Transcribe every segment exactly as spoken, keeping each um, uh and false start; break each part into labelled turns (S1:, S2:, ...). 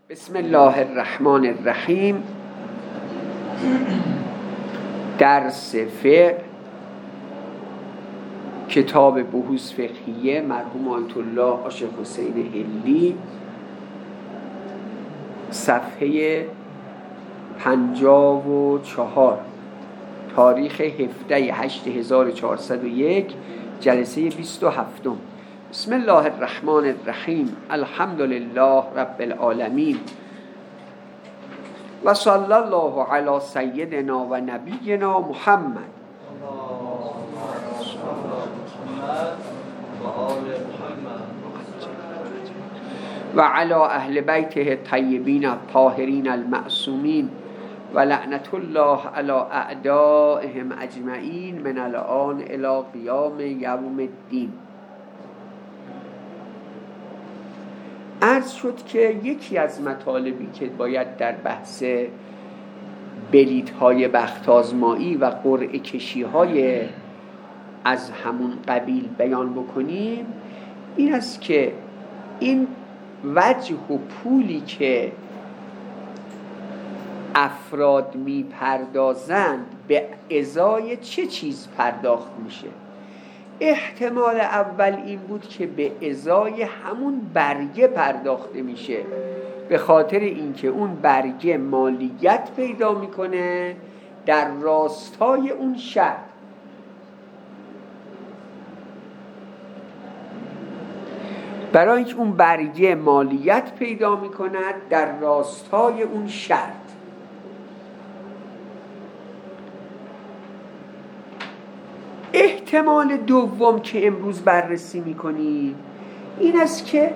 S1: بسم الله الرحمن الرحیم. درس فقه، کتاب بحوث فقهیه مرحوم آیت الله عاشق حسین حلی، صفحه پنجاه و چهار، تاریخ هفده هشت هزار و چهارصد و یک، جلسه بیست و هفتم. بسم الله الرحمن الرحیم. الحمد لله رب العالمین و صلی الله علی سیدنا و نبینا محمد و علی اهل بیته الطیبین الطاهرین المعصومین و لعنت الله علی اعدائهم اجمعین من الان الی قیام یوم الدین. عرض شد که یکی از مطالبی که باید در بحث بلیط‌های بخت‌آزمایی و قرعه کشی‌های از همون قبیل بیان بکنیم این است که این وجه و پولی که افراد میپردازند به ازای چه چیز پرداخت میشه. احتمال اول این بود که به ازای همون برگه پرداخته میشه، به خاطر اینکه اون برگه مالیت پیدا میکنه در راستای اون شرط. برای اینکه اون برگه مالیت پیدا میکند در راستای اون شرط. احتمال دوم که امروز بررسی میکنیم این است که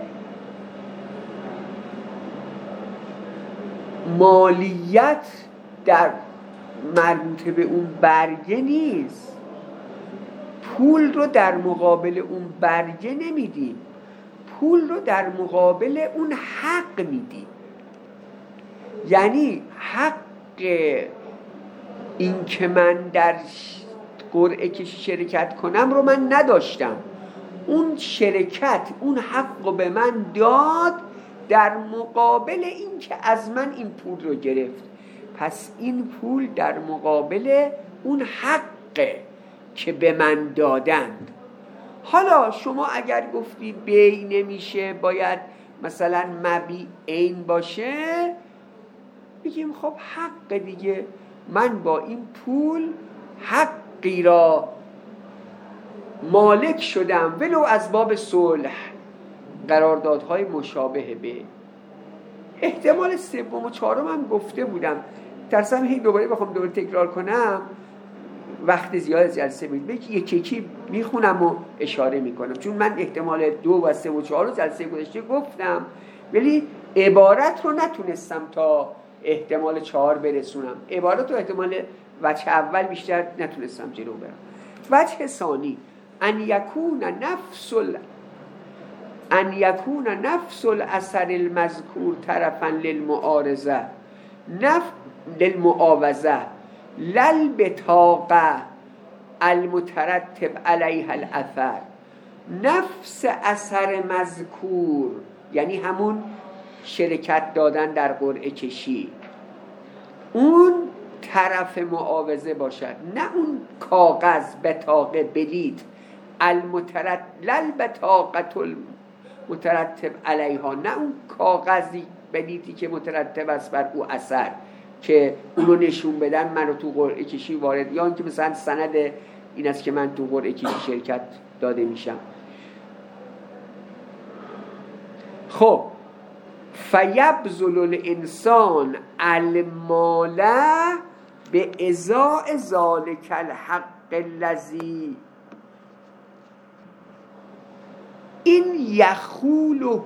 S1: مالیت در مربوطه به اون برگه نیست، پول رو در مقابل اون برگه نمیدیم، پول رو در مقابل اون حق میدیم. یعنی حق این که من در قرعه کشی شرکت کنم رو من نداشتم، اون شرکت اون حق رو به من داد در مقابل این که از من این پول رو گرفت. پس این پول در مقابل اون حقه که به من دادند. حالا شما اگر گفتی بی نمیشه، باید مثلا مبیع عین باشه، بگیم خب حق دیگه، من با این پول حقی را مالک شدم ولو از باب صلح، قراردادهای مشابه به. احتمال سوم و چهارم هم گفته بودم، ترسم هی دوباره بخوام دوباره تکرار کنم وقت زیاد از جلسه میگه یکی یکی میخونم و اشاره میکنم، چون من احتمال دو و سه و چهار رو جلسه گذشته گفتم ولی عبارت رو نتونستم تا احتمال چهار برسونم. عبارت رو احتمال وجه اول بیشتر نتونستم جلو برم. وجه ثانی ان یکون نفس ال... ان یکون نفس الاثر المذکور طرفا للمعارضه نف للمعاوضه للبطاقه المترتب علیها الاثر. نفس اثر مذکور یعنی همون شرکت دادن در قرعه کشی، اون طرف معاوضه باشد، نه اون کاغذ بطاقه بلیط المترتب للبطاقه المترتب علیها، نه اون کاغذی بلیطی که مترتب است بر او اثر که اونو نشون بدن من رو تو قرعه کشی وارد، یا اینکه مثلا سند این است که من تو قرعه کشی شرکت داده میشم. خب فیبذل الانسان المال به ازاء ذلک الحق الذی این یخوله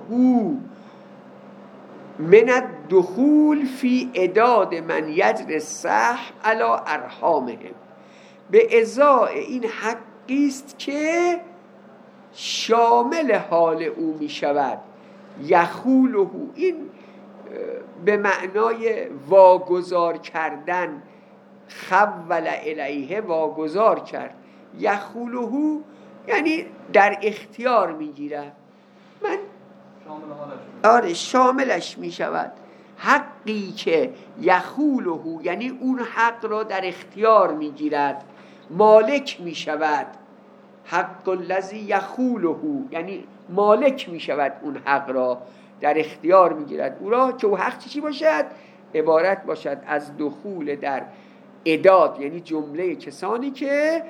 S1: من الدخول فی اعداد من یجر السحب علی ارحامهم. به ازای این حقی است که شامل حال او می شود. یخوله این به معنای واگذار کردن، خول الیه واگذار کرد، یخوله یعنی در اختیار می گیرد. من
S2: شامل حالش
S1: آره شاملش می شود. حقی که یخولهو یعنی اون حق را در اختیار میگیرد، مالک میشود. حق الذی یخولهو یعنی مالک میشود اون حق را، در اختیار میگیرد او را، که او حق چی باشد؟ عبارت باشد از دخول در اعداد، یعنی جمله کسانی که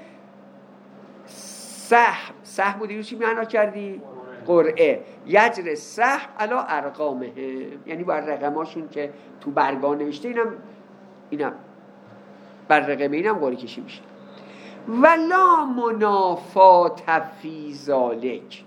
S1: سهم سهم بودی رو چی معنا کردی؟ قرعه. یجر سهم علی ارقامهم یعنی بر رقماشون که تو برگاه نوشته اینم اینم بر رقم اینم قرعه کشی میشه. ولا منافات فی ذالک،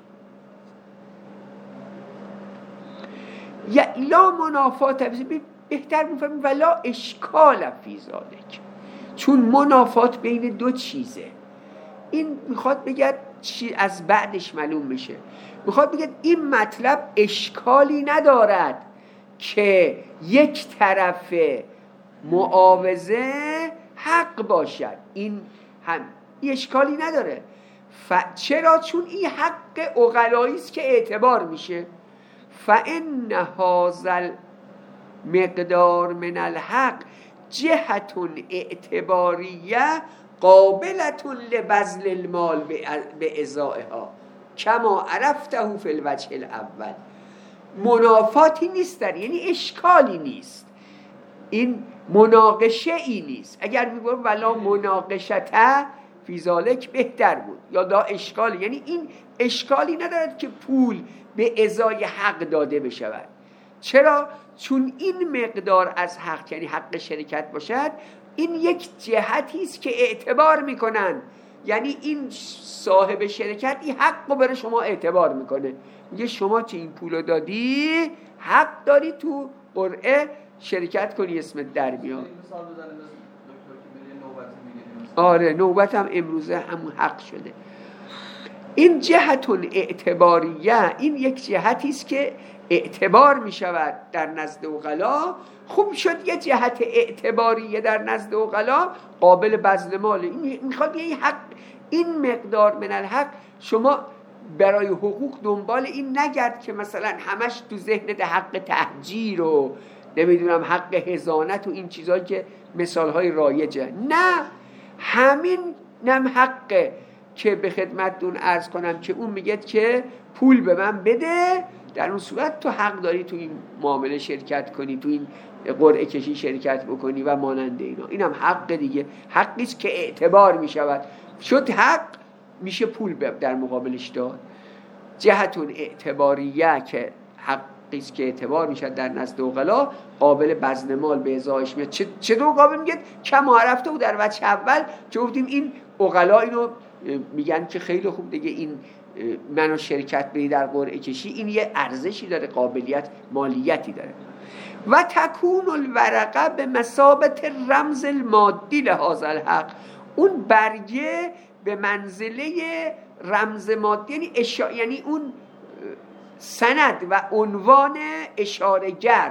S1: یا لا منافات فی، بهتر میفهمیم ولا اشکال فی ذالک، چون منافات بین دو چیزه. این میخواد بگه چی از بعدش معلوم میشه، میخواد بگه این مطلب اشکالی ندارد که یک طرف معاوضه حق باشد، این هم اشکالی نداره. ف... چرا؟ چون این حق عقلایی است که اعتبار میشه. فإن هذا المقدار من الحق جهة اعتباریه قابلة لبذل المال به ازائها کما عرفته فی الوجه الاول. منافاتی نیست در، یعنی اشکالی نیست، این مناقشه ای نیست. اگر میگم ولا مناقشته فی ذالک بهتر بود، یا دا اشکالی، یعنی این اشکالی ندارد که پول به ازای حق داده بشود. چرا؟ چون این مقدار از حق یعنی حق شرکت باشد، این یک جهتی است که اعتبار میکنن، یعنی این صاحب شرکت این حق رو برای شما اعتبار میکنه، میگه شما چه این پولو دادی حق داری تو قرعه شرکت کنی، اسمت در بیاد. آره نوبتم امروزه همون حق شده. این جهتون اعتباریه، این یک جهتی است که اعتبار می شود در نزد عقلا. خوب شد یه جهت اعتباریه در نزد عقلا قابل بذل مال. این میخواد یه حق، این مقدار من الحق، شما برای حقوق دنبال این نگرد که مثلا همش تو ذهنت حق تهجیر و نمیدونم حق هزانت و این چیزایی که مثالهای رایجه. نه، همین نم حقه که به خدمتتون عرض کنم که اون میگه که پول به من بده، در اون صورت تو حق داری تو این معامله شرکت کنی، تو این قرعه کشی شرکت بکنی و مانند اینا. اینم حق دیگه، حقیست که اعتبار میشود، شد حق میشه پول در مقابلش داد. جهتون اعتباریه که حقیست که اعتبار میشد در نزد عقلا، قابل بذل مال به ازایش میاد. چه چه دو قابل میگه کما عرفته و در وجه اول که گفتیم این عقلا اینو میگن که خیلی خوب دیگه این منو شرکت بری در قرعه کشی، این یه ارزشی داره، قابلیت مالیتی داره. و تکون الورقه به مثابت رمز المادی لهذا الحق، اون برگه به منزله رمز مادی، یعنی اشا... یعنی اون سند و عنوان اشاره‌گر،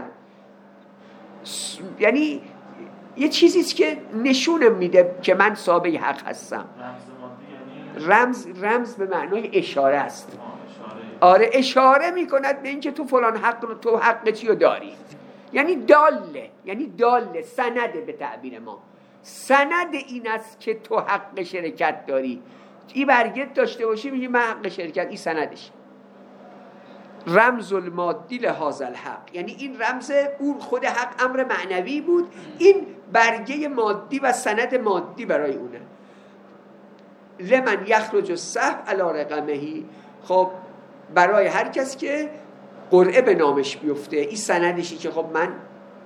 S1: یعنی یه چیزیست که نشونم میده که من صاحب حق هستم. رمز رمز به معنای اشاره است. آره اشاره میکند به اینکه تو فلان حق، تو حق چی رو داری، یعنی داله، یعنی داله سنده به تعبیر ما، سند این است که تو حق شرکت داری. این برگت داشته باشی میگی من حق شرکت، این سندش. رمز المادی لهذا الحق، یعنی این رمز اون خود حق امر معنوی بود، این برگه مادی و سند مادی برای اونه. لمن یخرج السهم علی رقمهی، خب برای هر کس که قرعه به نامش بیفته، این سندشی که خب من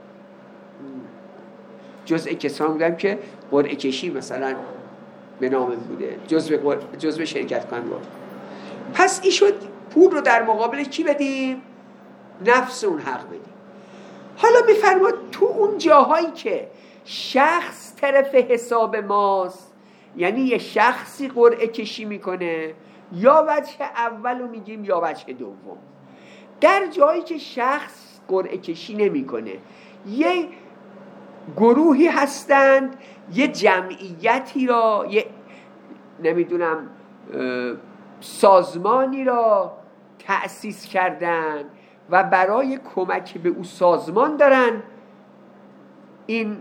S1: جزء کسان بودم که قرعه کشی مثلا به نام بوده، جزء جزء شرکت کنم بود. پس این شد پول رو در مقابل کی بدیم؟ نفس اون حق بدیم. حالا بفرماد تو اون جاهایی که شخص طرف حساب ماست، یعنی یه شخصی قرعه کشی میکنه، یا وجه اولو میگیم یا وجه دوم. در جایی که شخص قرعه کشی نمیکنه، یه گروهی هستند، یه جمعیتی را، یه نمیدونم سازمانی را تأسیس کردن و برای کمک به او سازمان دارن این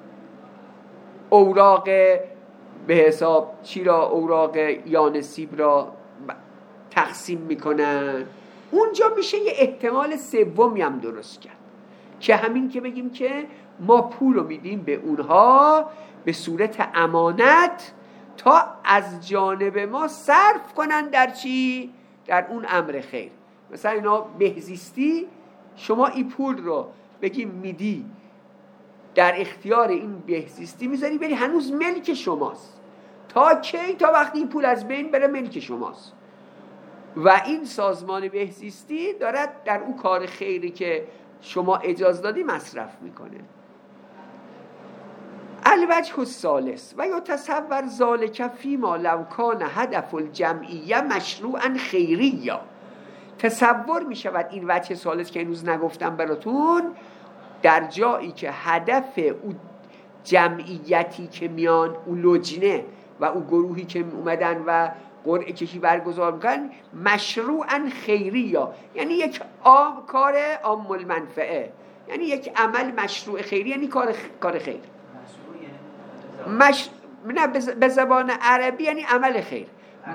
S1: اوراق به حساب چی را، اوراق یانسیب را تقسیم میکنن. اونجا میشه یه احتمال سومی هم درست کرد که همین که بگیم که ما پول رو میدیم به اونها به صورت امانت تا از جانب ما صرف کنن در چی؟ در اون امر خیر. مثلا اینا بهزیستی، شما این پول رو بگیم میدی در اختیار این بهزیستی میذاری بری، هنوز ملک شماست تا کی؟ تا وقتی این پول از بین بره ملک شماست و این سازمان بهزیستی دارد در اون کار خیری که شما اجازه دادی مصرف میکنه. الوجه الثالث و یتصور ذلک فیما لو کان هدف الجمعیه مشروعا خیریا. تصور میشود این وجه ثالث که امروز نگفتم براتون، در جایی که هدف او جمعیتی که میان او لجنه و او گروهی که اومدن و قرعه کشی برگزار میکنن مشروعا خیریا، یعنی یک عام کار عام المنفعه، یعنی یک عمل مشروع خیری، یعنی کار کار خیر. مش... نه به زبان عربی یعنی عمل خیر.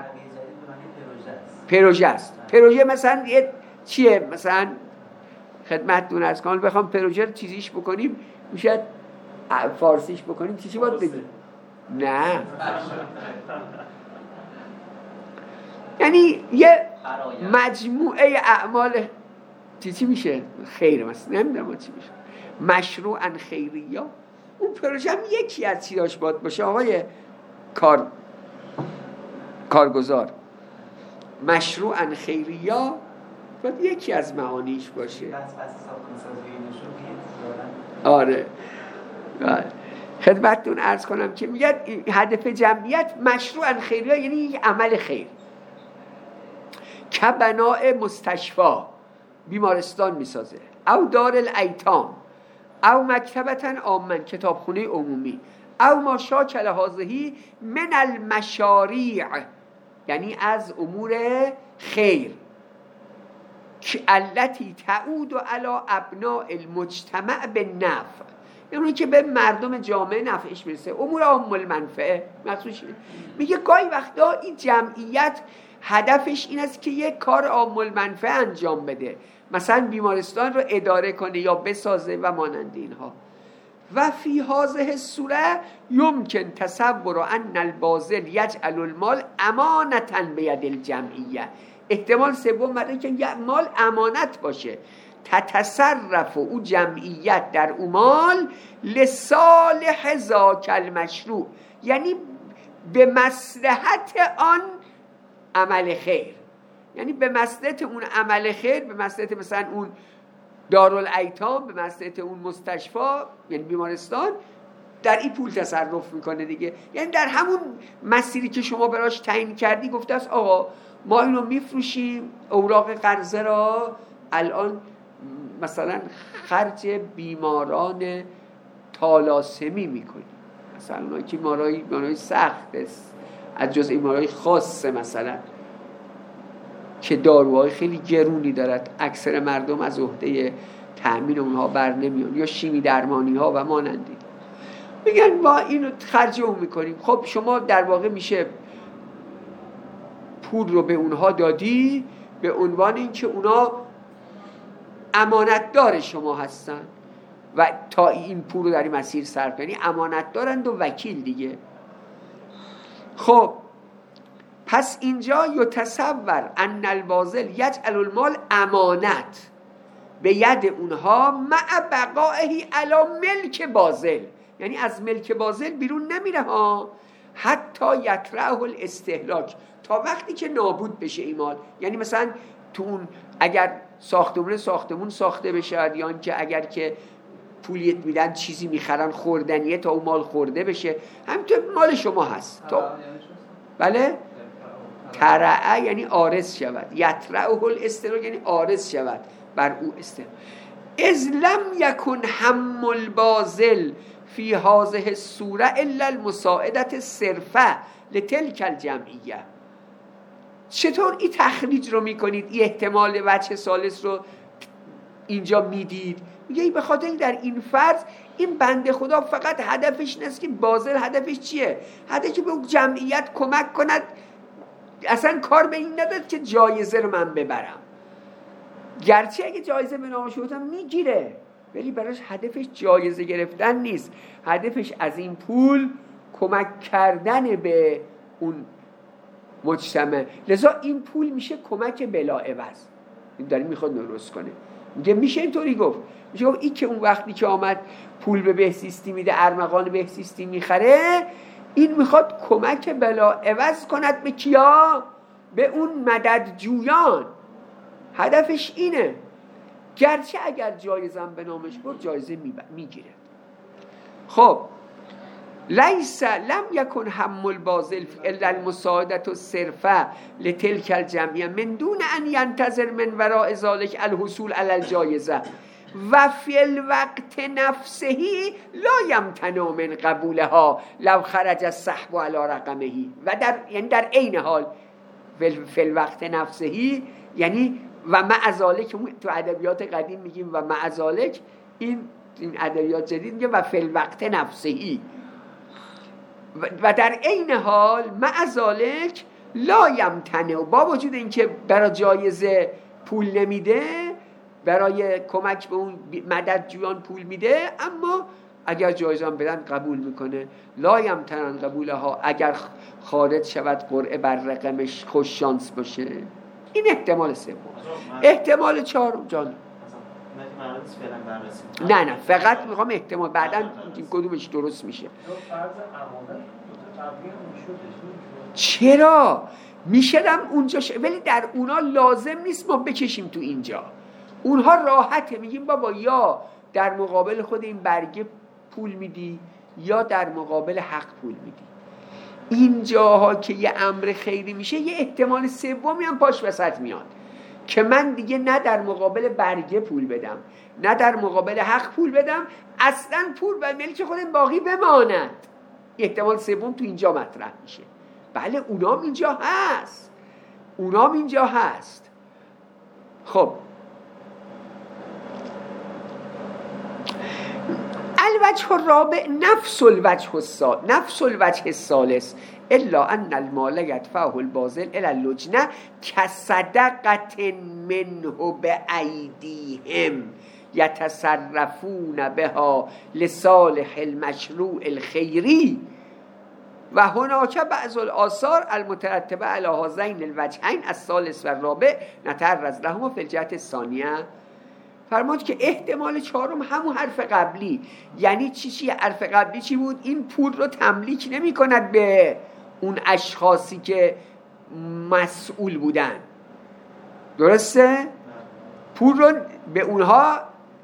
S1: پروژه است. پروژه مثلا یه چیه؟ مثلا خدمتتون عرض کنم بخوام پروژه رو چیزیش بکنیم میشه فارسیش بکنیم چی چی باید بگیم؟ نه یعنی یه مجموعه اعمال چی چی میشه؟ خیر مثلا نمیدونم چی میشه. مشروعا خیریا، اون پروژه هم یکی از چیزاش باید باشه آقای کار کارگزار. مشروعا خیریا باید یکی از معانیش باشه. آره خدمتتون عرض کنم که میگه هدف جمعیت مشروعا خیریا یعنی یک عمل خیر. که بناء مستشفا، بیمارستان میسازه، او دار الایتام، او مکتبتن آمن، کتابخونه عمومی، او ما شاکل هازهی من المشاریع، یعنی از امور خیر که التي تعود علی ابناء المجتمع بالنفع، یعنی که به مردم جامعه نفعش میرسه، امور عام المنفعه مخصوص. میگه گاهی وقتا این جمعیت هدفش این است که یک کار عام المنفعه انجام بده، مثلا بیمارستان رو اداره کنه یا بسازه و مانند اینها. و فی هذه الصوره یمکن تصور ان الباذل یجعل المال امانتا بید الجمعیه. احتمال سوم برای که مال امانت باشه، تتصرف او جمعیت در او مال لصالح ذاک المشروع، یعنی به مصلحت آن عمل خیر، یعنی به مصلحت اون عمل خیر، به مصلحت مثلا اون دارالایتام، به مصلحت اون مستشفی یعنی بیمارستان، در این پول تصرف میکنه دیگه. یعنی در همون مسیری که شما براش تعیین کردی گفته است آقا ما اینو میفروشیم اوراق قرضه را الان مثلا خرج بیماران تالاسمی میکنیم، مثلا اونایی که بیمارای بیمارای سخت است از جز بیمارای خاصه مثلا که داروهای خیلی گرونی دارد، اکثر مردم از عهده تأمین اونها بر نمیان، یا شیمی درمانی ها و مانندی، میگن ما اینو خرج اون میکنیم. خب شما در واقع میشه پول رو به اونها دادی به عنوان اینکه اونا امانتدار شما هستن و تا این پول رو در این مسیر صرف کنی امانت دارند و وکیل دیگه. خب پس اینجا یتصور ان الباذل یجعل المال امانت به ید اونها مع بقائه علی ملک باذل، یعنی از ملک باذل بیرون نمیره ها، حتی یطرحه الاستهلاک، تا وقتی که نابود بشه این مال. یعنی مثلا تو اون اگر ساختمون ساختمون ساخته بشه یا اینکه اگر که پولیت میدن چیزی میخرن خوردنیه تا اون مال خورده بشه، همینطور مال شما هست تا بله ترعه یعنی عارض شود، یطرحه الاستهلاک یعنی عارض شود بر او استهلاک. اذ لم یکن هم الباذل فی هذه الصوره الا المساعدة صرفه لتلك الجمعیه. چطور این تخریج رو میکنید؟ این احتمال وجه ثالث رو اینجا میدید؟ میگه به خاطر در این فرض این بنده خدا فقط هدفش نیست که باذل هدفش چیه؟ هدفش که به اون جمعیت کمک کند، اصلا کار به این نداد که جایزه رو من ببرم، گرچه اگه جایزه به نامش بودم میگیره، ولی براش هدفش جایزه گرفتن نیست، هدفش از این پول کمک کردن به اون مجتمع. لذا این پول میشه کمک بلا عوض. این داره میخواد درست کنه، میگه میشه اینطوری گفت، میشه گفت این که اون وقتی که آمد پول به بهزیستی میده، ارمغان بهزیستی میخره، این میخواد کمک بلا عوض کند به کیا؟ به اون مدد جویان. هدفش اینه، گرچه اگر جایزم به نامش بود جایزه میگیره. خب لیس لم یکن هم الباذل الا المساعدة صرفا لتلك الجمعیه من دون ان ینتظر من وراء ذلك الحصول على الجایزه و فی الوقت نفسه لا یمتنع من قبولها لو خرج السحب على رقمه. و در یعنی در عین حال فی الوقت نفسه یعنی و مع ذلک، تو ادبیات قدیم میگیم و مع ذلک، این این ادبیات جدید میگه و فی الوقت نفسه، و در عین حال مع ذلک لا یمتنع، با وجود اینکه برای جایزه پول نمیده، برای کمک به اون مدد جویان پول میده، اما اگر جایزه هم بدن قبول میکنه. لا یمتنع قبولها اگر خارج شود قرعه بر رقمش خوش شانس باشه. این احتمال سوم. احتمال چهارم جان نه نه فقط میخوام احتمال، بعداً کدومش درست میشه. چرا میشدم اونجا ش... ولی در اونا لازم نیست ما بکشیم تو اینجا، اونها راحته، میگیم بابا یا در مقابل خود این برگه پول میدی یا در مقابل حق پول میدی. اینجاها که یه امر خیری میشه یه احتمال سومی هم پاش وسط میاد که من دیگه نه در مقابل برگه پول بدم نه در مقابل حق پول بدم، اصلا پول به ملک خودم باقی بماند. احتمال سوم تو اینجا مطرح میشه. بله اونام اینجا هست، اونام اینجا هست. خب الوجه الرابع نفس الوجه الثالث نفس الوجه الثالث الا ان المال يدفعه الباذل الى اللجنه كصدقه منه بايديهم يتصرفون بها لصالح المشروع الخيري و هناك بعض الآثار المترتبه على هذين الوجهين الثالث و الرابع نتعرض لهما في الجهة الثانية. فرمود که احتمال چهارم همون حرف قبلی. یعنی چی چی حرف قبلی چی بود؟ این پول رو تملیک نمی کند به اون اشخاصی که مسئول بودن، درسته؟ پول رو به اونها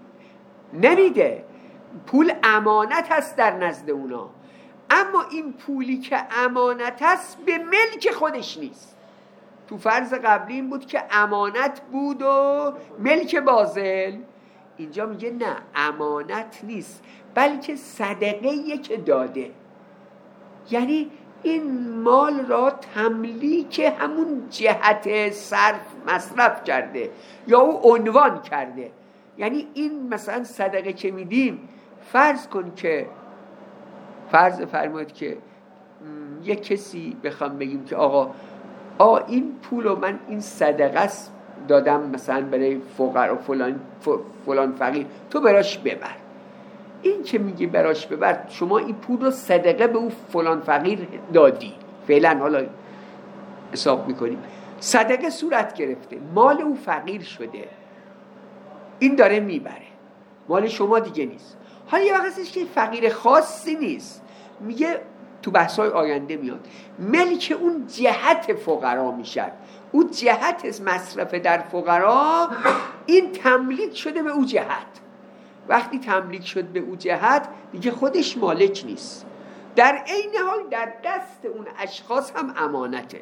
S1: نمیده، پول امانت هست در نزد اونا، اما این پولی که امانت هست به ملک خودش نیست. تو فرض قبلی این بود که امانت بود و ملک باذل، اینجا میگه نه امانت نیست بلکه صدقه‌ایه که داده. یعنی این مال را تملیک همون جهت صرف مصرف کرده یا او عنوان کرده. یعنی این مثلا صدقه که میدیم، فرض کن که فرض فرمایید که یک کسی بخوام بگیم که آقا آقا این پولو من این صدقه دادم مثلا برای فقرا و فلان فلان فقیر، تو براش ببر. این که میگی براش ببر، شما این پول رو صدقه به اون فلان فقیر دادی، فعلا حالا حساب میکنیم صدقه صورت گرفته، مال اون فقیر شده، این داره میبره، مال شما دیگه نیست. حالا یه وقت هستش که فقیر خاصی نیست، میگه تو بحث‌های آینده میاد ملک اون جهت فقرا میشد، اون جهت مصرف در فقرا این تملیک شده به اون جهت. وقتی تملیک شد به اون جهت دیگه خودش مالک نیست، در عین حال در دست اون اشخاص هم امانته،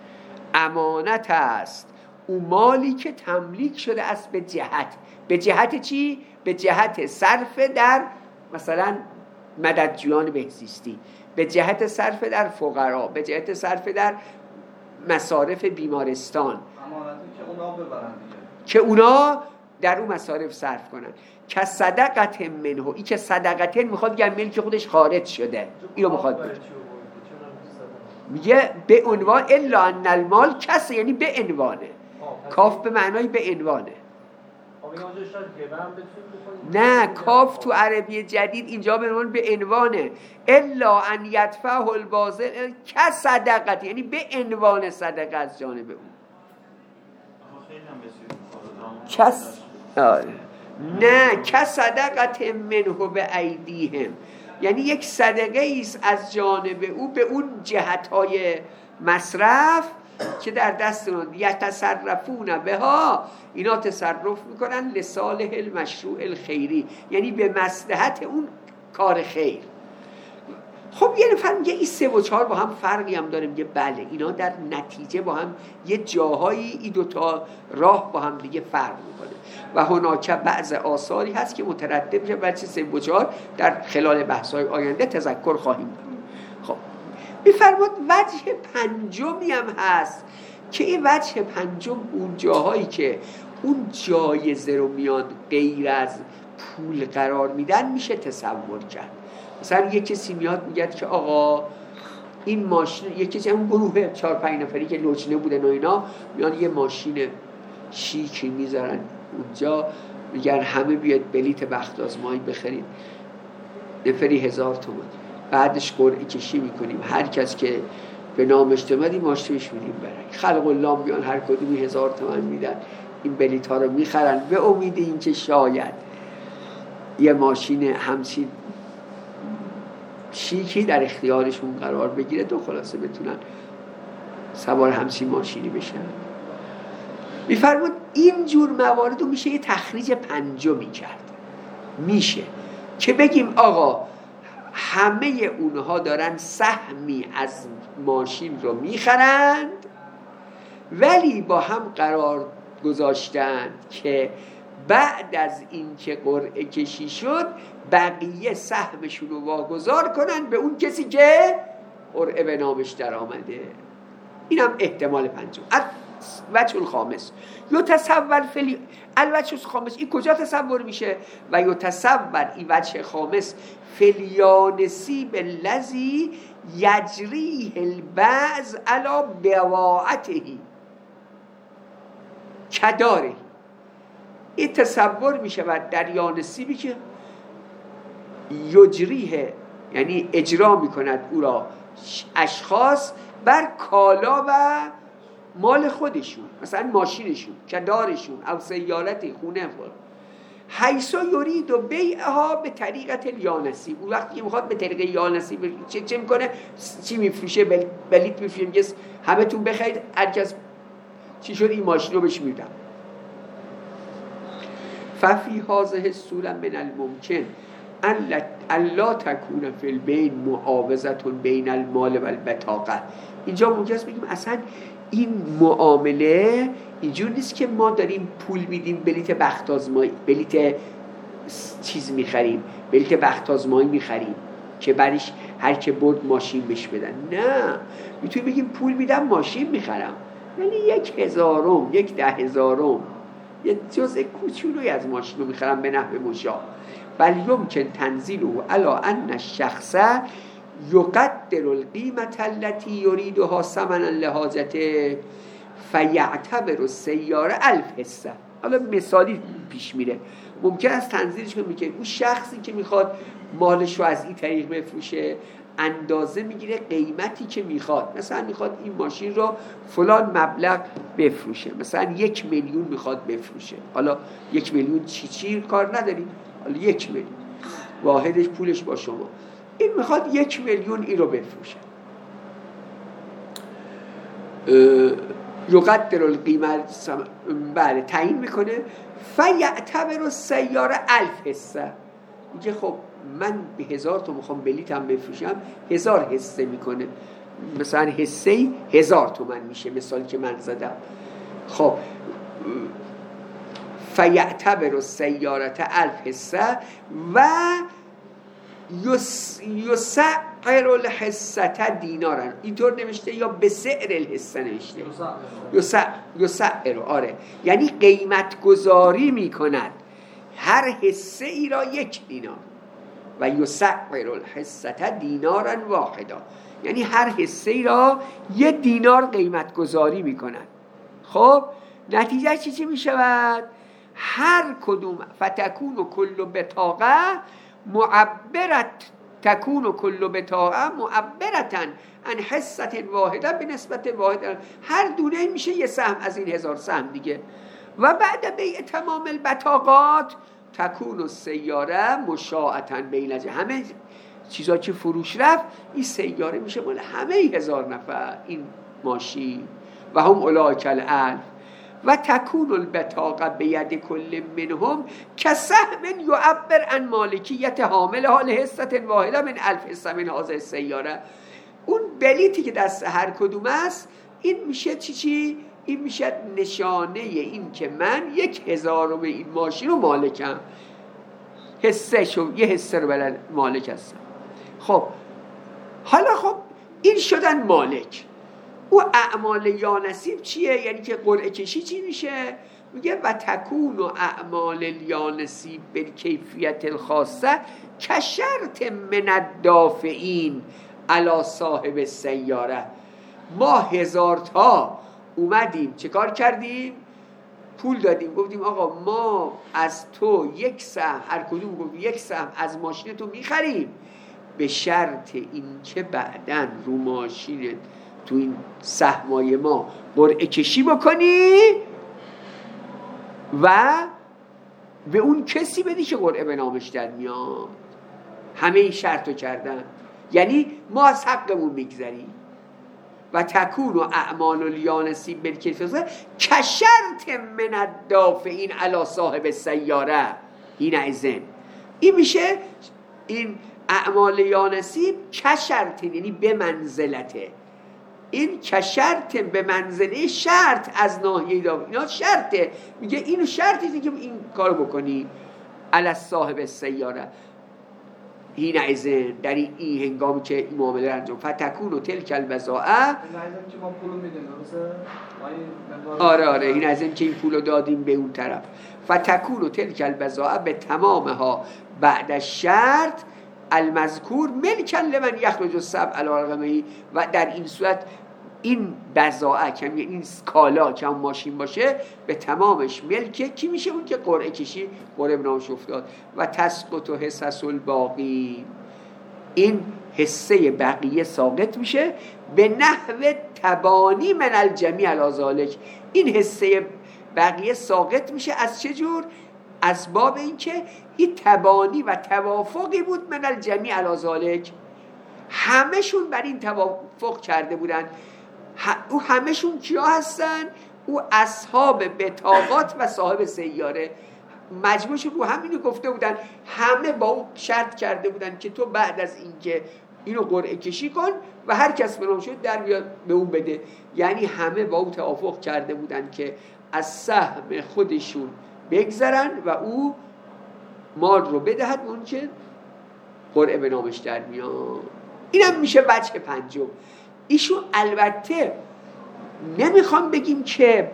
S1: امانت است اون مالی که تملیک شده است به جهت. به جهت چی؟ به جهت صرف در مثلا مددجویان بهزیستی، به جهت صرف در فقرا، به جهت صرف در مصارف بیمارستان،
S2: امانتی که اونا ببرن دیگه،
S1: که اونا در اون مصارف صرف کنن. که صدقت منه، این که صدقت میخواد بگه ملک خودش خارج شده، اینو میخواد بگه. میگه به عنوان الا ان المال کسه، یعنی به عنوانه، کاف به معنای به عنوانه. نه، کاف تو عربی جدید اینجا به عنوان به عنوانه. الا ان یدفعه الباذل که صدقت، یعنی به عنوان صدقه از جانب اون. کس آره. نه که صدقت منه به ایدیهم، یعنی یک صدقه ایست از جانب او به اون جهت‌های مصرف که در دست اون یتصرفون بها، اینا تصرف میکنن لصالح المشروع الخیری، یعنی به مصلحت اون کار خیر. خب یه نفر میگه این سه و چهار با هم فرقی هم داره، میگه بله اینا در نتیجه با هم یه جاهایی این دوتا راه با هم دیگه فرق میکنه و هناک بعض آثاری هست که مترتب میشه بچه سه و چهار در خلال بحث‌های آینده تذکر خواهیم کنیم. خب میفرماد وجه پنجمی هم هست که این وجه پنجم اون جاهایی که اون جایزه رو میان غیر از پول قرار میدن میشه تصور کرد. مثلا یک کسی میاد میگه که آقا این ماشین، یک کسی اون گروه چهار پنج نفری که لجنه بودن و اینا میان یه ماشین شیکی میذارن اونجا، میگن همه بیاد بلیت بخت آزمایی بخرید، نفری هزار تومان، بعدش قرعه کشی میکنیم، هر کس که به نامش اومد این ماشینش میدیم برای خلق الله، میان هر کدومی هزار تومان میدن، این بلیت ها رو میخرن به امید اینکه شاید یه ماشین همچین شیکی در اختیارشون قرار بگیره تو خلاصه بتونن سوار همچین ماشینی بشن. میفرمود این جور موارد رو میشه یه تخریج پنجمی کرد، میشه که بگیم آقا همه اونها دارن سهمی از ماشین رو میخرند ولی با هم قرار گذاشتند که بعد از این که قرعه کشی شد بقیه سهمشون رو واگذار کنن به اون کسی که قرعه به نامش در آمده. اینم احتمال پنجم. وجه الخامس یتصور فلی الوجه الخامس، این کجا تصور میشه؟ و یتصور این وجه خامس فلیانسی بالذی یجریه البعض علی بواعته کداره. این تصور میشه و در یانسیبی که یجریه یعنی اجرا میکند او را اشخاص بر کالا و مال خودشون، مثلا ماشینشون، کدارشون، او سیارت خونه فلان، حیث یرید و بیعها به طریقت الیانسی. او وقتی میخواد به طریق یانسی چه چه میکنه؟ چی میفروشه؟ بل... بلیت میفروشه، میگه همه تون بخرید، هر کس چی شد این ماشین رو بهش میدم. ففی هذه الصوره من الممکن الا تکون فی البین معاوضه بین المال و البطاقه. اینجا ممکن است بگیم اصلا این معامله اینجور نیست که ما داریم پول میدیم بلیت بخت آزمایی، بلیت چیز میخریم، بلیت بخت آزمایی میخریم که برش هر که برد ماشین بهش بدن. نه، میتونیم بگیم پول میدم ماشین میخرم، یعنی یک هزارم، یک ده هزارم، یه جزء کوچولوی از ماشین رو میخرم به نحو مشابه. بل یمکن تنزیله علی ان الشخص یقدر القیمة التي یریدها ثمنا لحاجته فیعتبر السیاره الف حصه. حالا مثالی پیش میره، ممکن است تنزیلش کنه که اون شخصی که میخواد مالش رو از این طریق بفروشه اندازه میگیره قیمتی که میخواد، مثلا میخواد این ماشین رو فلان مبلغ بفروشه، مثلا یک میلیون میخواد بفروشه. حالا یک میلیون چی چی کار نداریم، حالا یک میلیون واحدش پولش با شما، این میخواد یک میلیون این رو بفروشه. یقدر القیمت، بله تعیین میکنه، فیعتبر السیاره الف حصه. میگه خب من به هزار تا میخوام بلیتم بفروشم، هزار حصه میکنه، مثلا حصه هزار تومن میشه، مثالی که من زدم. خب فیعتبر السیاره الف حصه و یسعر الحصه دینارن، اینطور نوشته یا به سعر الحصه نوشته، یسعر. آره، یعنی قیمت گذاری میکند هر حصه ای را یک دینار. و یسعر الحصه دینارا واحدا، یعنی هر حصه ای را یه دینار قیمت گذاری میکنند. خب نتیجه چی چی میشود؟ هر کدوم فتکون و کل بطاقه معبرت تکون و کل بطاقه معبرتن ان حصت واحده به نسبت واحده، هر دونه میشه یه سهم از این هزار سهم دیگه. و بعد بیع تمام البطاقات تکون و سیاره مشاعتن بین همه چیزا که فروش رفت، این سیاره میشه مال همه هزار نفر این ماشین. و هم اولئک الالف و تکون البطاقه بید کل منهم کسهم یعبر عن مالکیت حامل حال حصت واحده من الف حصه من هذه سیاره. اون بلیتی که دست هر کدوم است، این میشه چی چی؟ این میشه نشانه این که من یک هزارم این ماشین رو مالکم، حصه شو یه حصه رو بلد مالک هستم. خب حالا خب این شدن مالک. او اعمال یا نصیب چیه؟ یعنی که قرعه کشی چی میشه؟ میگه و تکون و اعمال یا نصیب بالکیفیت الخاصه کشرط من الدافعین علی صاحب سیاره. ما هزار تا اومدیم چه کار کردیم؟ پول دادیم، گفتیم آقا ما از تو یک سهم، هر کدوم گفت یک سهم از ماشین تو میخریم، به شرط این که بعدن رو ماشین تو این سهمای ما قرعه کشی بکنی و به اون کسی بدی که قرعه به نامش در میاد. همه این شرطو کردن، یعنی ما از حقمون میگذریم. و تکون و اعمال الیانسی بالکیفیت کشرط من الدافعین علی صاحب سیاره این ازن. این میشه این اعمال یانسی کشرط، یعنی به منزلته. این کشرط به منزله شرط از ناحیه دافع، اینا شرطه. میگه اینو شرطی که این کارو بکنی علی صاحب سیاره این ازن، در این هنگامی که این معامله انجام فتکون و تلک البضاعه. آره آره این ازن که این پولو دادیم به اون طرف. فتکون و تلک البضاعه به تمامها بعد شرط المذکور ملکن لمن یخرج السبع علی رقمه. و در این صورت این بضاعه که این کالا که اون ماشین باشه به تمامش ملکه کی میشه؟ اون که قرعه کشی قرعه بنامش افتاد. و تسقط و حصص الباقی، این حصه بقیه ساقط میشه به نحو تبانی من الجمیع علی ذالک. این حصه بقیه ساقط میشه از چه جور؟ از باب این که این تبانی و توافقی بود من الجمیع علی ذالک، همشون بر این توافق کرده بودن. او همشون کیا هستن؟ او اصحاب بطاقات و صاحب سیاره، مجموعشون رو همینو گفته بودن، همه با او شرط کرده بودن که تو بعد از اینکه اینو قرعه کشی کن و هر کس بنام شد در بیاد به اون بده. یعنی همه با او توافق کرده بودن که از سهم خودشون بگذرن و او مال رو بدهد اون که قرعه به نامش در میاد. اینم میشه وجه پنجم. ایشون البته نمیخوام بگیم که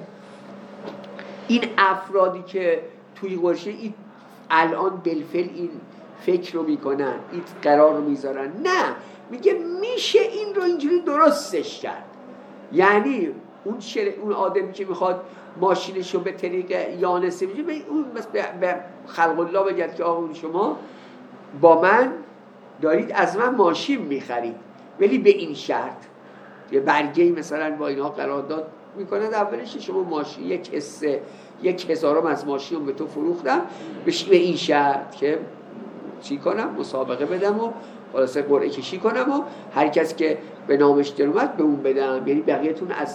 S1: این افرادی که توی قرشه این الان بالفعل این فکر رو میکنن، این قرار رو میذارن، نه، میگه میشه این رو اینجوری درستش کرد. یعنی اون شر... اون آدمی که میخواد ماشینشو به طریق یانسه میشه، به اون بس به, به خلق الله بگید که آقا شما با من دارید از من ماشین میخرید ولی به این شرط، یه برگه‌ای مثلا با اینها قرارداد میکنه، اولش شما ماشین یک حصه یک هزارم از ماشین به تو فروختم به این شرط که چی کنم؟ مسابقه بدم و خلاصه قرعه کشی کنم و هر کس که به نامش در اومد به اون بدم، یعنی بقیه‌تون از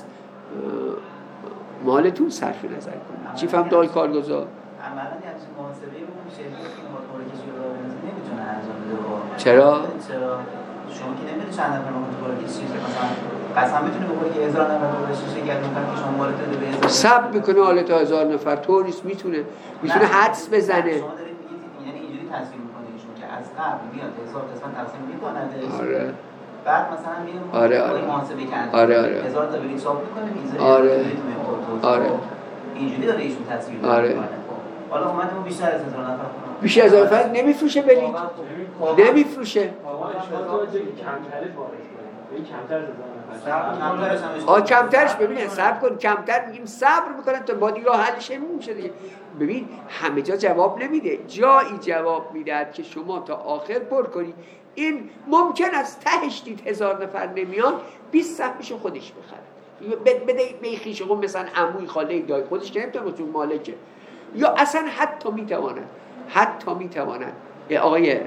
S1: مالتون صرف نظر کنید. چی فهمت آقای کارگزار؟
S2: عملاً یعنی محاسبه اون شرکتی که ما قرعه کشی رو نمیتونه انجام بده.
S1: چرا؟
S2: چرا؟ شما که نمیدونی چند نفر میخواد قرعه کشی شه، مثلا قسم میتونی بخوری که هزار نفر قرعه کشی شه گردون کنه که شما مالت رو به هزار
S1: سب میکنه حالا تا هزار نفر تو نیست، میتونه میتونه حدس بزنه.
S2: شما دارید میگید یعنی اینجوری تصویر میکنید ایشون که از قبل میاد هزار قسمت تقسیم میکنه.
S1: آره.
S2: بعد مثلا میریم
S1: آره آره.
S2: محاسبه کنیم.
S1: آره آره.
S2: هزار تا بلیط چاپ میکنیم میذاریم.
S1: آره. آره.
S2: اینجوری داره ایشون تصویر میکنه.
S1: آره.
S2: حالا اومدیم بیشتر از هزار نفر.
S1: بیشتر از هزار نفر نمیفروشه بلیط. نمیفروشه.
S3: آقا شما تو کمترش وارد کنید. این کمتر از هزار نفر.
S1: آ کمترش ببینید صبر کن کمتر میگیم صبر میکنن تا با دیگه حلش نمیشه دیگه. ببین همه جا جواب نمیده. جایی جواب میدهد که شما تا آخر پر کنی. این ممکن است تهش دید هزار نفر نمیان بیست سهمشو خودش بخره. بده بیخیش خود مثلا عموی خاله دای خودش که نمیتونه چون مالکه. یا اصلا حتی میتواند حتی میتواند آقای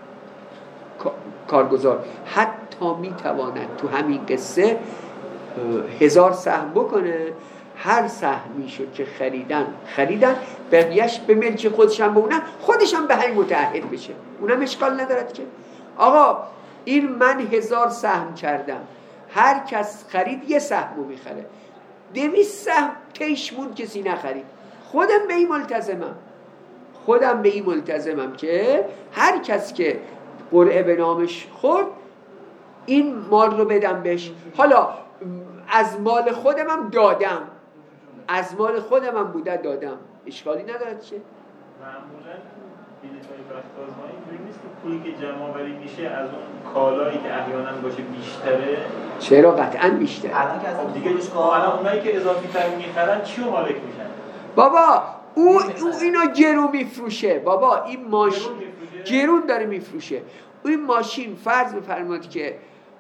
S1: کارگزار حتی میتواند تو همین قصه هزار سهم بکنه، هر سهمیشو که خریدن خریدن بقیهش به ملک خودشم بونن خودشم به همین متعهد بشه، اونم اشکال ندارد که آقا این من هزار سهم کردم، هر کس خرید یه سهمو میخره، دویست سهم تیشمون کسی نخرید، خودم به این ملتزمم خودم به این ملتزمم که هر کس که قرعه به نامش خورد این مال رو بدم بهش. حالا از مال خودم هم دادم، از مال خودم هم بوده دادم، اشکالی ندارد که
S4: معمولا بلیط‌های بخت‌آزمایی اینجوری نیست که پولی که جمع‌آوری میشه از اون کالایی که احیانا باشه بیشتره.
S1: چرا قطعا بیشتره.
S2: الان که از
S4: خب دیگه الان اونایی که اضافی تر میخرن چی رو مالک میشن؟
S1: بابا او, او اینا گرون میفروشه. بابا این ماشین گرون داره میفروشه. این ماشین فرض بفرمایید که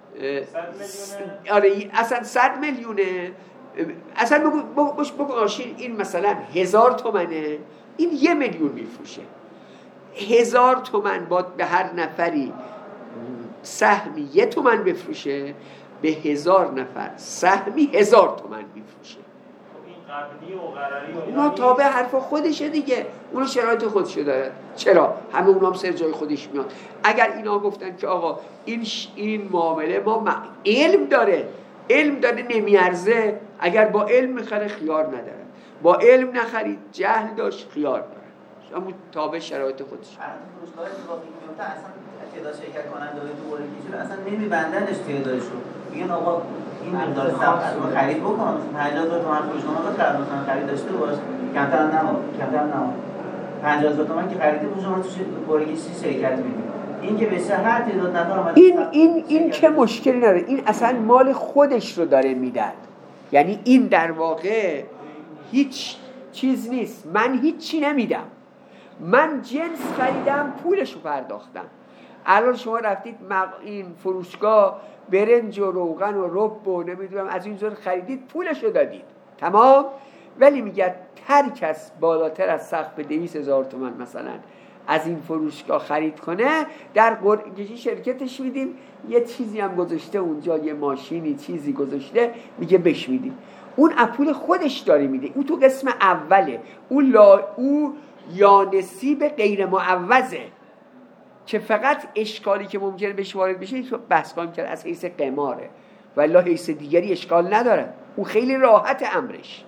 S1: آره اصلا صد میلیونه، اصلا بگو بگو بگو ماشین این مثلا هزار تومنه، این یه میلیون میفروشه. هزار تومن باید به هر نفری سهمی یه تومن بفروشه، به هزار نفر سهمی هزار تومن میفروشه.
S4: قبلی و قراری و
S1: اونا تابع حرف خودشه دیگه، اونا شرایط خودشو داره. چرا؟ همه اونا هم سر جای خودش میاد. اگر اینا گفتن که آقا این ش... این معامله ما م... علم داره علم داره نمیارزه، اگر با علم میخره خیار نداره، با علم نخرید جهل داشت خیار داره، همون تابع شرایط خودش.
S2: الان فروشگاه اتفاقی میفته اصلا تعداد شرکت کننده های تو قرعه اصلا نمیبندنش تعدادشو، میگن آقا این مقدار سهم خرید بکن، پنجاه هزار تومان فروشگاه رو خرید مثلا خرید داشته باش، کمتر نمون کمتر نمون پنجاه هزار تومان که خریدی فروشگاه تو قرعه شرکت می‌کنی. این که بشه هر تعداد نفر اومد
S1: این این این چه مشکلی نداره، این اصلا مال خودش رو داره میدن. یعنی این در واقع هیچ چیز نیست، من هیچی نمیدم، من جنس خریدم پولش رو پرداختم. الان شما رفتید مق... این فروشگاه برنج و روغن و رب و نمیدونم از این جور خریدید پولش رو دادید تمام، ولی میگه هر کس بالاتر از سقف دویست هزار تومان مثلا از این فروشگاه خرید کنه در قرعه شرکتش میدیم، یه چیزی هم گذاشته اونجا، یه ماشینی چیزی گذاشته میگه بش میدیم، اون پول خودش داره میده. اون تو قسم اوله، اون لا او یا نصیب غیر معوضه که فقط اشکالی که ممکنه بهش وارد بشه بحث کنیم که از حیث قماره، ولی حیث دیگری اشکال نداره، اون خیلی راحت امرش،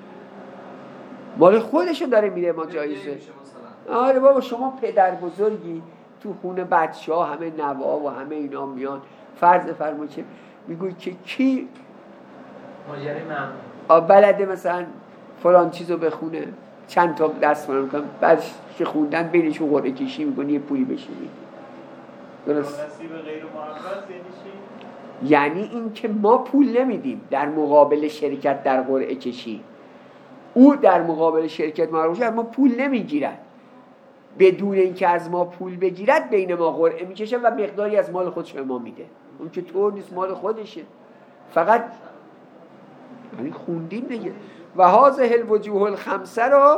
S1: مال خودشو داره میده. ما جایزه آره بابا شما پدر بزرگی تو خونه بچه ها همه نوا و همه اینا میان، فرض فرمون که میگوی که کی
S3: ماجرای ممنون
S1: بلده مثلا فلان چیزو بخونه، چند تا دست فرم کنم بعد که خوندن بینشون قرعه کشی میکنی یه پولی بشونی. درست؟
S4: نصیب غیر معوض یعنی چی؟
S1: یعنی این که ما پول نمیدیم در مقابل شرکت در قرعه کشی، او در مقابل شرکت معروفه ما پول نمیگیرد، بدون اینکه از ما پول بگیرد بین ما قرعه میکشه و مقداری از مال خودش به ما میده. اون که طور نیست، مال خودشه، فقط یعنی خوندیم دیگه. و هازه الوجوه الخمسه رو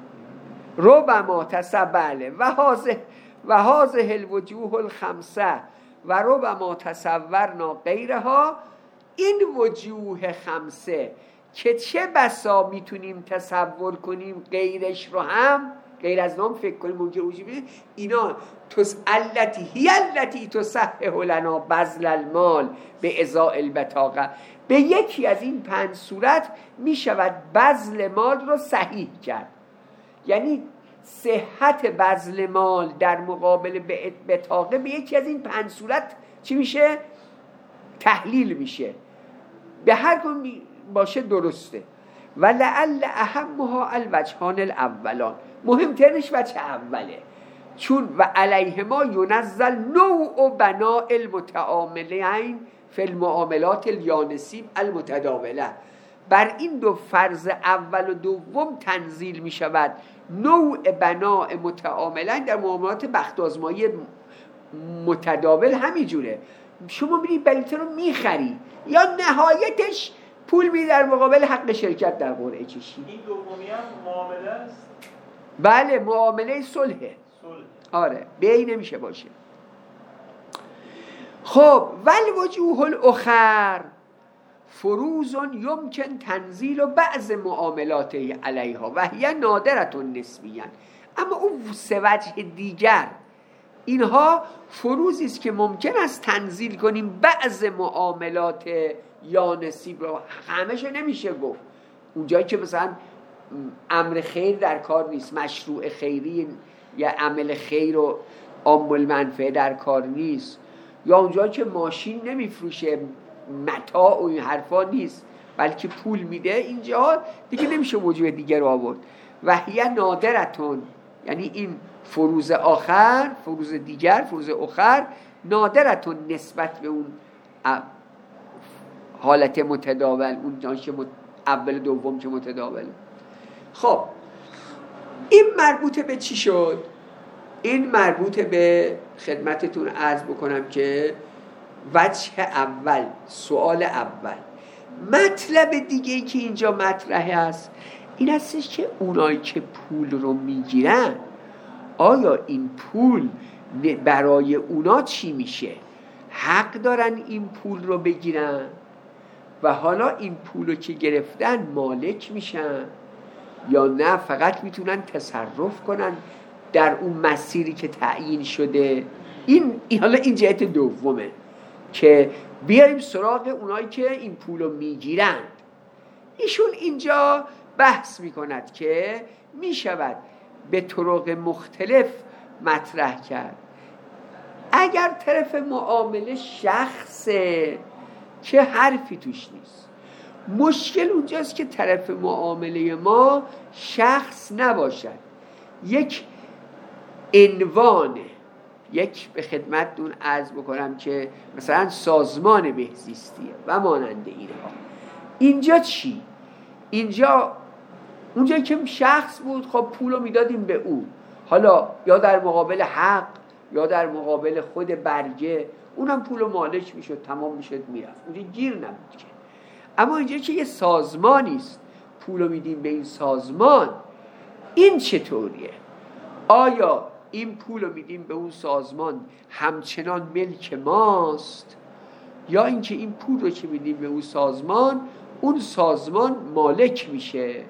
S1: ربما تسبله و هازه و هازه الوجوه الخمسه و ربما تصورنا غیرها، این وجوه خمسه که چه بسا میتونیم تصور کنیم غیرش رو هم، غیر از نام فکر کنیم ممکن وجود بیده، اینا تس التی هی التی تصحح لنا بذل المال به ازاء البطاقه، به یکی از این پنج صورت میشود بذل مال رو صحیح کرد. یعنی صحت بذل مال در مقابل بطاقه به یکی از این پنج صورت چی میشه؟ تحلیل میشه. به هر کدوم باشه درسته. و لعل اهمها الوجهان الاولان، مهمترینش وجه اوله، چون و علیه ما ینزل نوع بناء المتعاملین فی المعاملات الیانسیب المتداوله، بر این دو فرض اول و دوم تنزیل می شود نوع بناء متعاملین در معاملات بخت آزمایی متداول. همینجوره شما میری بلیت رو میخری یا نهایتش پول میدی در مقابل حق شرکت در قرعه کشی.
S4: این دومی هم معامله است؟
S1: بله، معامله صلحه.
S4: صلح.
S1: آره، بیع نمیشه باشه. خب ول وجوه الاخر فروز یمکن تنزیل و بعض معاملات علیها و هی نادرتون نسبیاً، اما اون سه وجه دیگر اینها فروزی است که ممکن است تنزیل کنیم بعض معاملات یا نصیب رو، همه‌شو نمیشه گفت. اونجایی که مثلا امر خیر در کار نیست، مشروع خیری یا عمل خیر و عامل منفعه در کار نیست، یا اونجایی که ماشین نمیفروشه، متاع و این حرفا نیست بلکه پول میده، اینجا دیگه نمیشه وجوه دیگر رو آورد. و هی نادرتون، یعنی این فروز آخر، فروز دیگر، فروز آخر نادرتون نسبت به اون حالت متداول، اون جایی که اول دوم که متداول. خب این مربوط به چی شد؟ این مربوط به خدمتتون عرض بکنم که وجه اول، سوال اول. مطلب دیگه ای که اینجا مطرحه است این هستش که اونایی که پول رو میگیرن، آیا این پول برای اونا چی میشه؟ حق دارن این پول رو بگیرن و حالا این پول رو که گرفتن مالک میشن، یا نه فقط میتونن تصرف کنن در اون مسیری که تعیین شده؟ این حالا این جهت دومه که بیاریم سراغ اونایی که این پول رو میگیرند. ایشون اینجا بحث میکند که میشود به طرق مختلف مطرح کرد. اگر طرف معامله شخصه که حرفی توش نیست، مشکل اونجاست که طرف معامله ما شخص نباشد، یک عنوانه، یک به خدمتتون عرض بکنم که مثلا سازمان بهزیستیه و مانند اینها. اینجا چی؟ اینجا اونجایی که شخص بود خب پولو میدادیم به او، حالا یا در مقابل حق یا در مقابل خود برگه، اونم پولو مالک میشد، تمام میشد میرفت، اونجا گیر نبود که. اما اینجا که یه سازمانی است، پولو میدیم به این سازمان، این چطوریه؟ آیا این پولو میدیم به اون سازمان همچنان ملک ماست، یا اینکه این پول رو که میدیم به اون سازمان، اون سازمان مالک میشه؟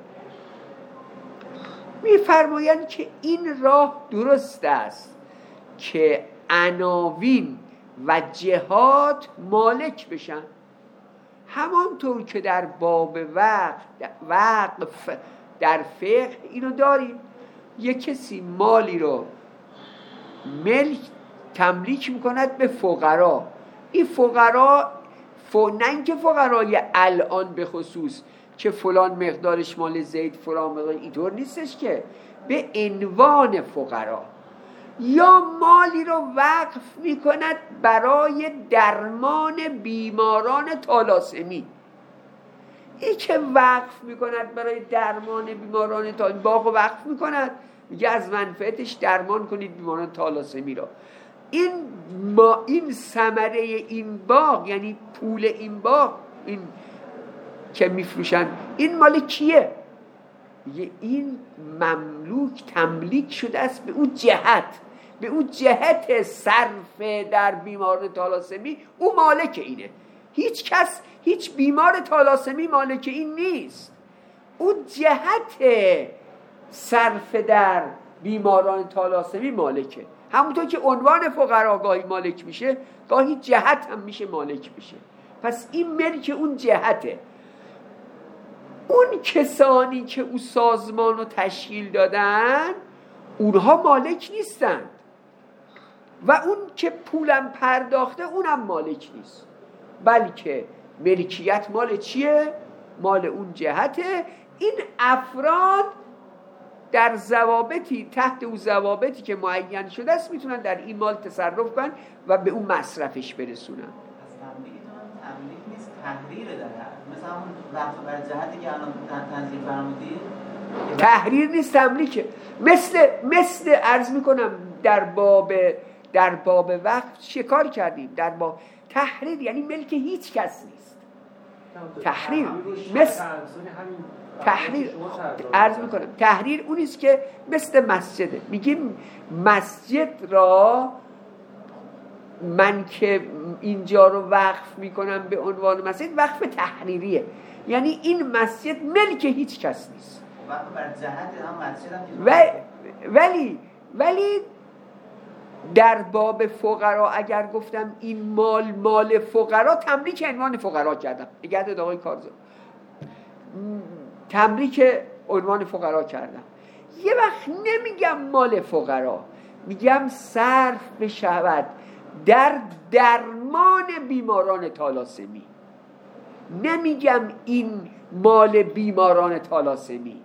S1: میفرمایند که این راه درست است که عناوین و جهات مالک بشن، همانطور که در باب وقف وقف در فقه اینو داریم. یک کسی مالی رو ملک تملیک میکند به فقرا، این فقرا ف... نه اینکه فقرای الان به خصوص که فلان مقدارش مال زید فلان مقدار، اینطور نیستش، که به عنوان فقرا. یا مالی رو وقف میکند برای درمان بیماران تالاسمی، این که وقف میکند برای درمان بیماران تالاسمی، باغ وقف میکند، میگه از منفعتش درمان کنید بیماران تالاسمی را. این ما این ثمره این باغ، یعنی پول این باغ، این که میفروشن، این مال کیه؟ این مملوک تملیک شده است به اون جهت، به اون جهت صرف در بیمار تالاسمی، او مالک اینه. هیچ کس، هیچ بیمار تالاسمی مالک این نیست، اون جهت صرف در بیماران تالاسمی مالکه. همونطور که عنوان فقرا گاهی مالک میشه، گاهی جهت هم میشه مالک میشه. پس این ملک اون جهته. اون کسانی که او سازمان رو تشکیل دادن، اونها مالک نیستند و اون که پولم پرداخته اونم مالک نیست، بلکه ملکیت مال چیه؟ مال اون جهته. این افراد در ضوابطی، تحت اون ضوابطی که معین شده است میتونن در این مال تصرف کنن و به اون مصرفش برسونن.
S2: از تملیکتون تملیک نیست، تحریره در حد مثلا اون وقت بر جهتی که الان تنظیم فرمودید
S1: تحریر نیست، تملیکه. مثل مثل عرض میکنم در باب در باب وقت شکار کردیم. در باب تحریر یعنی ملک هیچ کس نیست. تحریر مثل تحریر عرض میکنم تحریر اونیست که مثل مسجده. میگیم مسجد را من که اینجا رو وقف میکنم به عنوان مسجد، وقف تحریریه، یعنی این مسجد ملک هیچ کس نیست.
S2: وقت بر جهت هم مسجد هم
S1: و ولی ولی در باب فقرا اگر گفتم این مال مال فقرا، تملیک عنوان فقرا کردم. نگهدارید آقای کارزاد، تملیک عنوان فقرا کردم. یه وقت نمیگم مال فقرا، میگم صرف بشود در درمان بیماران تالاسمی. نمیگم این مال بیماران تالاسمی.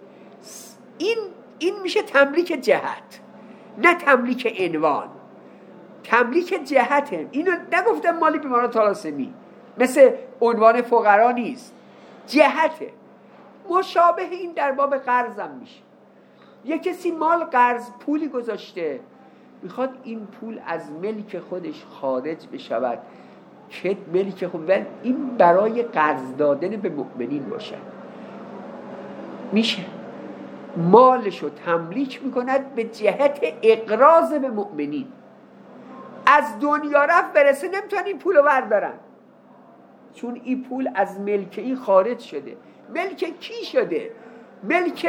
S1: این این میشه تملیک جهت، نه تملیک عنوان. تملیک جهته. اینو نگفتم مال بیماران تالاسمی، مثل عنوان فقرا نیست، جهته. مشابه این در باب قرضم میشه. یک کسی مال قرض پولی گذاشته، میخواد این پول از ملک خودش خارج بشود که ملک خود، ولی این برای قرض دادن به مؤمنین باشه، میشه مالشو تملیک میکند به جهت اقراض به مؤمنین. از دنیا رفت برسه نمیتونن این پولو بردارن، چون این پول از ملک این خارج شده. ملک کی شده؟ ملک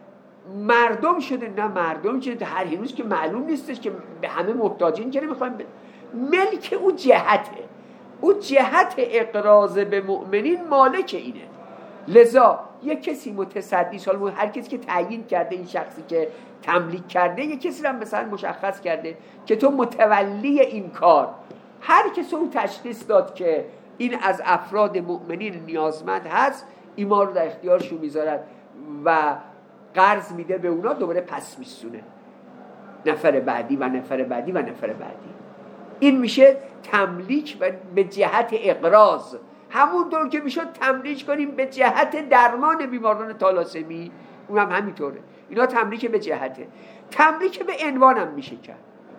S1: مردم شده؟ نه، مردم شده هر هنوز که معلوم نیستش که به همه محتاجین که نمیخوایم ب... ملک او جهته، او جهت اقراض به مؤمنین مالک اینه. لذا یک کسی متصدی، حالا هر کسی که تعیین کرده، این شخصی که تملیک کرده، یک کسی رو مثلا مشخص کرده که تو متولی این کار، هر کسی اون تشخیص داد که این از افراد مؤمنین نیازمند هست، این مال رو در اختیارشون میذارد و قرض میده به اونا، دوباره پس میسونه نفر بعدی و نفر بعدی و نفر بعدی. این میشه تملیک و به جهت اقراض. همون طور که میشد تملیک کنیم به جهت درمان بیماران تالاسمی، اونم همینطوره. اینا تملیک به جهته. تملیک به عنوان هم میشه کرد.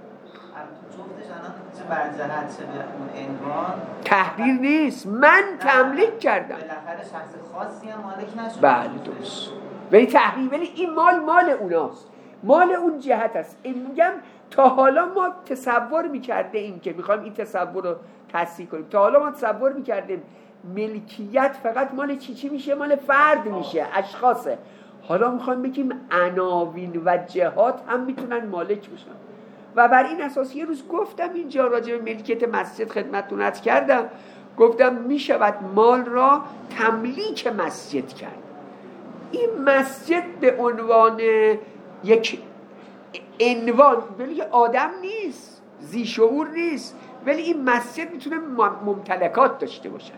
S2: جفتش الان چه بر جهت چه به اون عنوان
S1: تحریر نیست، من تملیک کردم.
S2: بالاخره شخص خاصی هم مالک نشد.
S1: بله درست. ولی تحریر، ولی این مال مال اوناست، مال اون جهت است. این میگم تا حالا ما تصور میکرده این که میخوایم این تصور رو تصحیح کنیم، تا حالا ما تصور میکردیم ملکیت فقط مال چی چی میشه؟ مال فرد میشه، اشخاصه. حالا میخوایم بگیم عناوین و جهات هم میتونن مالک بشن. و بر این اساس یه روز گفتم اینجا راجع به ملکیت مسجد خدمتتون عرض کردم، گفتم میشود مال را تملیک مسجد کرد. این مسجد به عنوان یک عنوان، ولی آدم نیست، ذی شعور نیست، ولی این مسجد میتونه ممتلکات داشته باشه،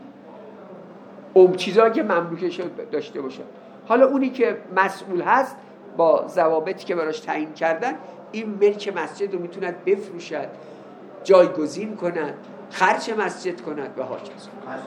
S1: اون چیزایی که مملوکش داشته باشه. حالا اونی که مسئول هست با ضوابطی که براش تعیین کردن، این ملک مسجد رو میتوند بفروشد، جایگزین کند، خرج مسجد کند و هاکذا.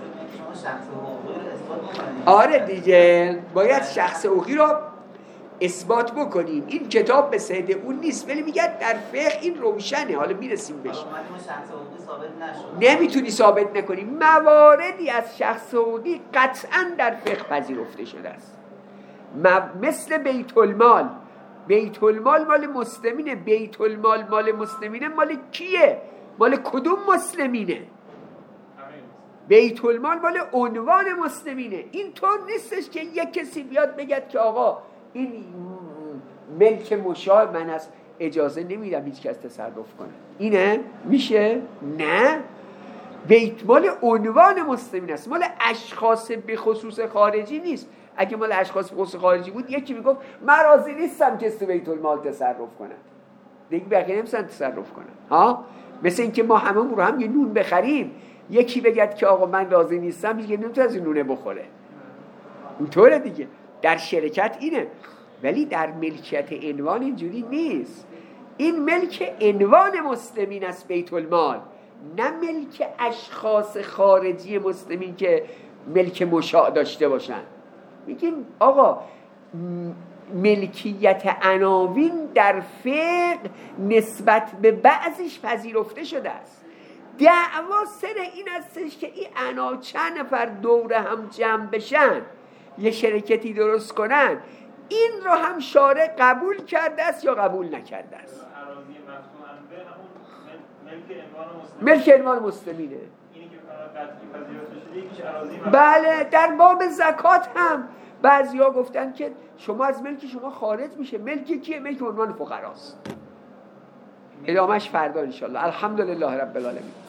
S1: آره دیگه، باید شخص حقوقی رو اثبات بکنیم. این کتاب به صحت اون نیست، ولی میگه در فقه این روشنه. حالا میرسیم بهش. نمیتونی ثابت نکنی. مواردی از شخص حقوقی قطعا در فقه پذیرفته شده است، مثل بیت المال. بیت المال مال مسلمینه. بیت المال مال مسلمینه مال کیه؟ مال کدوم مسلمینه؟ بیت المال مال عنوان مسلمینه. این طور نیستش که یک کسی بیاد بگد که آقا این ملک مشاع من است، اجازه نمیدم هیچ کس تصرف کنه. اینه؟ میشه؟ نه، بیت مال عنوان مسلمین است، مال اشخاص به خصوص خارجی نیست. اگه مال اشخاص خصوص خارجی بود یکی میگفت من راضی نیستم که تو بیت المال تصرف کنم، دیگه بقیه نمیسن تصرف کنن. ها مثل اینکه ما هممون رو هم یه نون بخریم، یکی بگد که آقا من راضی نیستم، دیگه نمیتونه از این نونه بخوره. اینطوره دیگه. در شرکت اینه، ولی در ملکیت عنوان اینجوری نیست. این ملک عنوان مسلمین است بیت المال، نه ملک اشخاص خارجی مسلمین که ملک مشاع داشته باشن. میگیم آقا ملکیت عناوین در فقه نسبت به بعضیش پذیرفته شده است. دعوا سر این استش که این انا چند نفر دور هم جمع بشن یه شرکتی درست کنن، این رو هم شارع قبول کرده است یا قبول نکرده است. ملک عنوان مسلمینه. بله در باب زکات هم بعضیا گفتن که شما از ملک شما خارج میشه. ملک کیه؟ ملک عنوان فقراست. ادامهش فردا انشالله. الحمدلله رب العالمین.